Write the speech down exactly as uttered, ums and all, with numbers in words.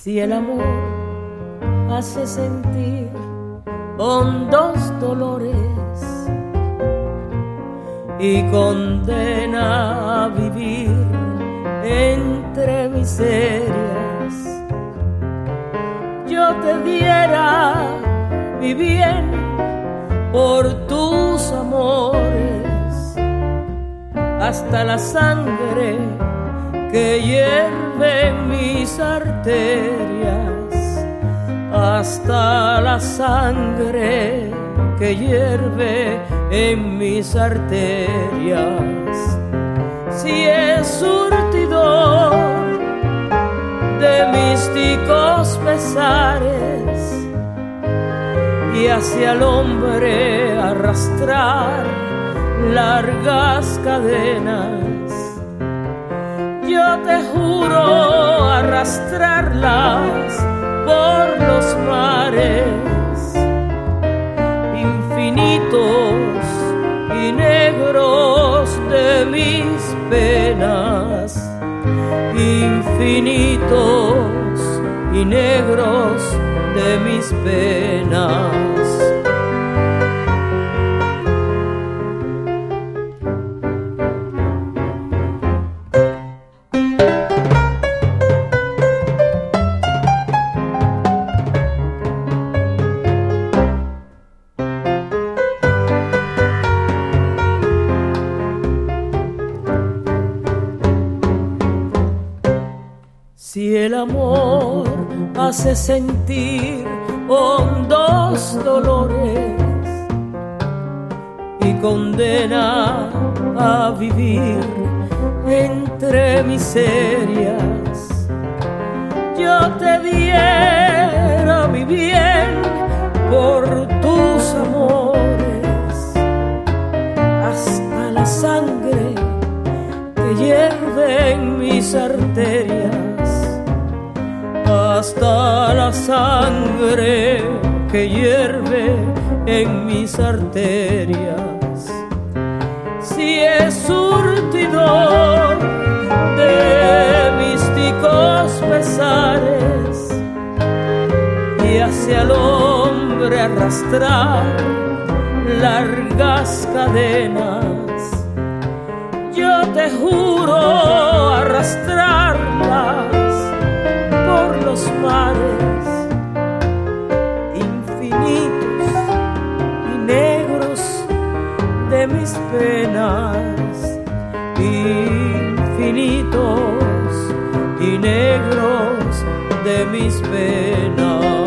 Si el amor hace sentir hondos dolores y condena a vivir entre miserias, yo te diera mi bien por tus amores, hasta la sangre que hierve en mis arterias, hasta la sangre que hierve en mis arterias. Si es surtidor de místicos pesares y hacia el hombre arrastrar largas cadenas, yo te juro arrastrarlas por los mares infinitos y negros de mis penas, infinitos y negros de mis penas. Si el amor hace sentir hondos dolores y condena a vivir entre miserias, yo te diera mi bien por tus amores, hasta la sangre que hierve en mis arterias, hasta la sangre que hierve en mis arterias. Si es surtidor de místicos pesares y hace al hombre arrastrar largas cadenas, yo te juro arrastrarlas por los mares infinitos y negros de mis penas, infinitos y negros de mis penas.